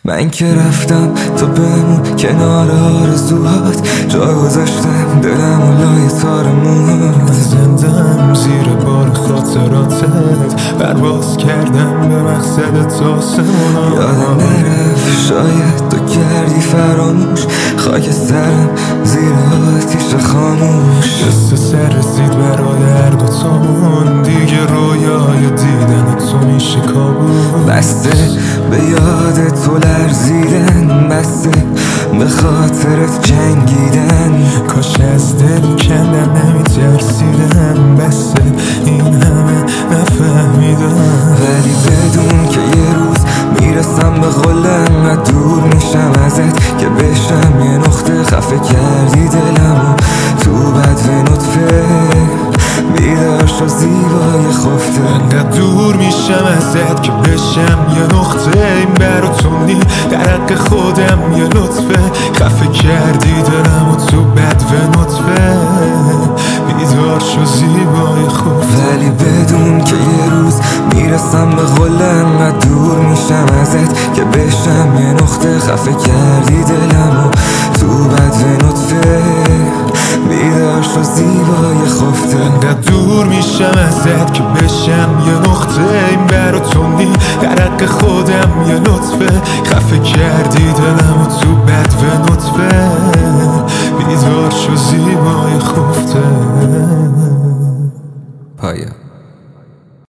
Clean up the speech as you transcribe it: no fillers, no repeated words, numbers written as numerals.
من که رفتم تو بمون کنار آرزوهات، جا گذاشتم دلم و لای تار موهات. زندم زیر بار خاطراتت، پرواز کردم به مقصد تا آسمون. یادم نرفت شاید تو کردی فراموش، خاک سرم زیر آتیش خاموش. دست سر رسید برای هر دوتامون، دیگه رویای دیدن تو میشه کابوس. بسته به یاد تو لرزیدن، بسته به خاطرت جنگیدن. کاش از دل کندم نمیترسیدم، بسته این همه نفهمیدم. ولی بدون که یه روز میرسم به قلم، و دور میشم ازت که بشم یه نقطه. خفه کردی دلمو تو بدو نطفه، بیدار شو زیبای خفته. انقدر دور میشم ازت که بشم یه نقطه. این برا تو نی در حق خودم یه لطفه. خفه کردی دلمو تو بدو نطفه، بیدار شو زیبای خفته. ولی بدون که یه روز میرسم به قلم، و دور میشم ازت که بشم یه نقطه. خفه کردی دلمو تو بدو نطفه، بیدار شو زیبای خفته. انقدر دور میشم ازت که بشم یه نقطه. این برا تو نی در حق خودم یه لطفه. خفه کردی دلمو تو بدو نطفه، بیدار شو زیبای